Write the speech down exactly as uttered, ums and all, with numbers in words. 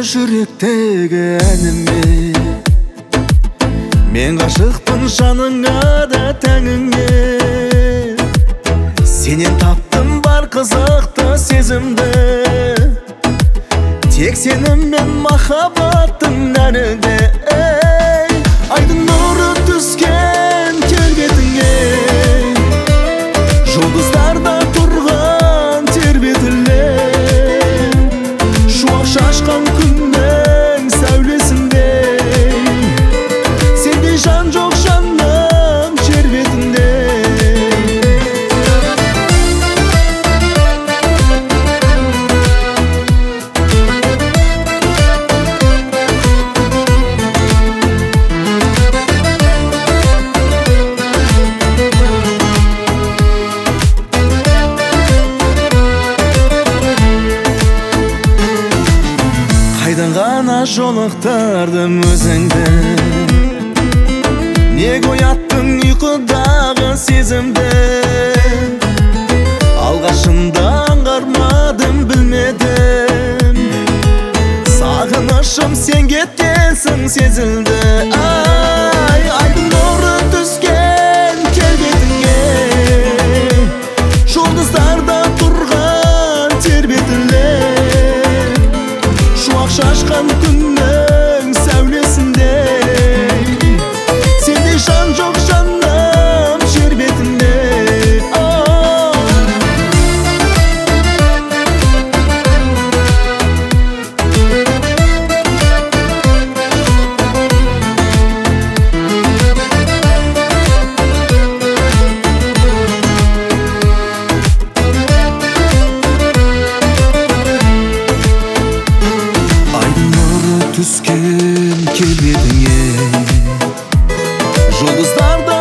жүректегі әніме. Мен ғашықпын жаныңа да тәніңе. Сенен таптым бар қызықты сезімді. Тек сенім мен махаббаттың нәрінде. Айдың нұры түскен келбетіңе, жұлдыздарда тұрған тербетіле, шуақ шашқан күннің сәулесінде. Сендей жан жоқ жаным жер бетінде. Қайдан ғана жолықтырдым өзіңді, неге ояттың ұйқыдағы сезімді. Алғашында аңғармадым, білмедім, сағынышым сен кеткенсің сезілді. Ай, айдың нұры түскен келбетіңе, жұлдыздарда тұрған тербетіле, шашқан күннің сәулесінде. Сендей жан жоқ жаным жер бетінде. Түскен келбетіңе, жұлдыздарда